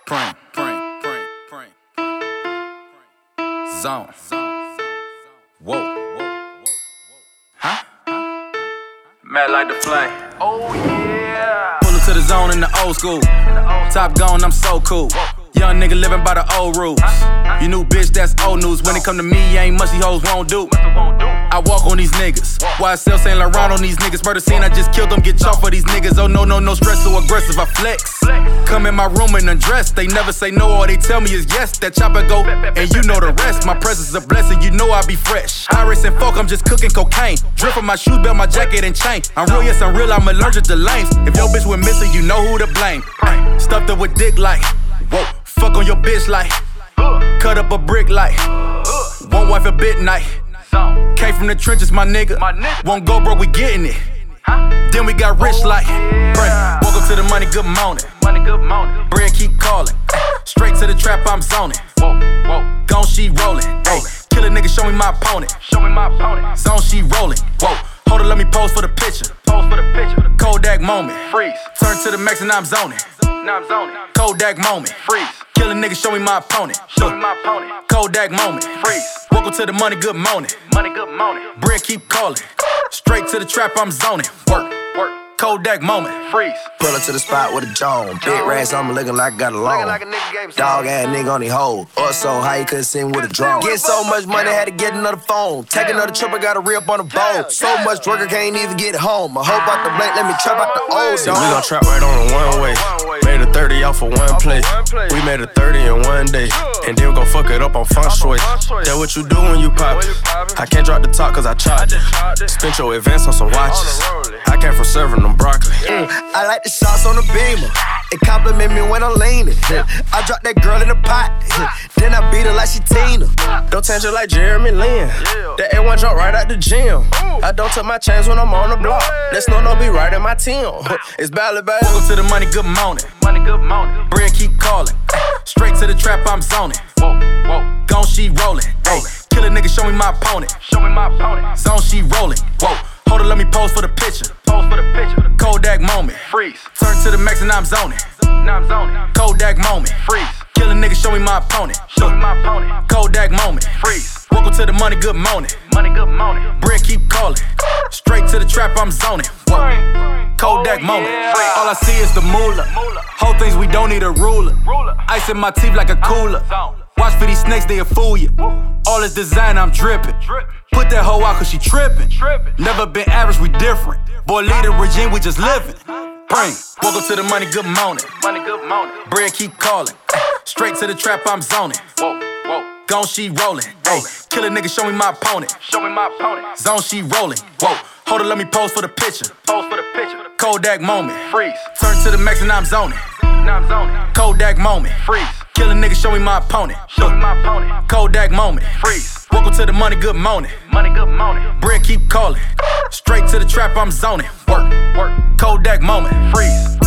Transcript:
Zone. Whoa. Huh? Mad like the flame. Oh yeah. Pull up to the zone in the old school. Top gone, I'm so cool. Young nigga living by the old rules. You new bitch, that's old news. When it come to me, ain't much these hoes won't do. I walk on these niggas. YSL Saint Laurent on these niggas. Murder scene, I just killed them, get chalk for these niggas. Oh no stress, so aggressive, I flex. Come in my room and undress. They never say no, all they tell me is yes. That chopper go, and you know the rest. My presence is a blessing, you know I be fresh. Iris and folk, I'm just cooking cocaine. Drip on my shoes, belt, my jacket and chain. I'm real, yes I'm real, I'm allergic to lames. If your bitch went missing, you know who to blame. Stuffed her with dick like, whoa. Fuck on your bitch like, cut up a brick like, won't wife a bit night. Came from the trenches, my nigga. Won't go broke, we getting it. Then we got rich like, woke up to the money, good morning. Bread keep calling, straight to the trap, I'm zoning. Gon' she rolling, kill a nigga, show me my opponent. Zone she rolling, whoa. Hold it, let me pose for the picture. Kodak moment, freeze. Turn to the max and now I'm zoning. Kodak moment, freeze. Kill a nigga, show me my opponent. Kodak moment, freeze. Welcome to the money, good morning. Bread keep calling, straight to the trap, I'm zoning. Work. Kodak moment, freeze. Pull up to the spot with a Joan. Big rats on me looking like I got a loan. Dog ass nigga on the hole. Also, how you couldn't see me with a drone. Get so much money, had to get another phone. Take another trip, I got a re-up on the boat. So much work, I can't even get home. I hope out the blank, let me trap out the old. We gon' trap right on the one way. Made a 30 off of one play. We made a 30 in one day. And then we gon' fuck it up on feng shui. That what you do when you pop it. I can't drop the top cause I chopped it. Spent your advance on some watches. I came from serving them broccoli. I like the shots on the beamer. It compliment me when I'm leaning. I drop that girl in the pot. Then I beat her like she Tina. Don't change it like Jeremy Lin. That A1 jump right out the gym. I don't take my chains when I'm on the block. That snow don't be right in my team. It's Bally Bally. Welcome to the money, good morning. Bread keep calling, straight to the trap, I'm zoning. Gon' she rolling, kill a nigga, show me my opponent. Zone she rolling, whoa. Hold it, let me pose for the picture. Kodak moment, freeze. Turn to the max and now I'm zoning. Kodak moment, freeze. Kill a nigga, show me my opponent. Kodak moment, freeze. Welcome to the money, good morning. Bread keep calling, straight to the trap, I'm zoning. Kodak moment, all I see is the moolah. Whole things we don't need a ruler. Ice in my teeth like a cooler. Watch for these snakes, they'll fool you. All this design, I'm dripping. Put that hoe out cause she tripping. Never been average, we different. Boy, lead the regime, we just living. Welcome to the money, good morning. Bread keep calling, straight to the trap, I'm zoning. Gon' she rolling, kill a nigga, show me my opponent. Zone she rolling, whoa. Hold it, let me pose for the picture. Kodak moment, freeze. Turn to the max and now I'm zoning. Kodak moment, freeze. Kill a nigga, show me my opponent. Kodak moment, freeze. Welcome to the money, good morning. Bread keep calling, straight to the trap, I'm zoning. Work. Kodak moment, freeze.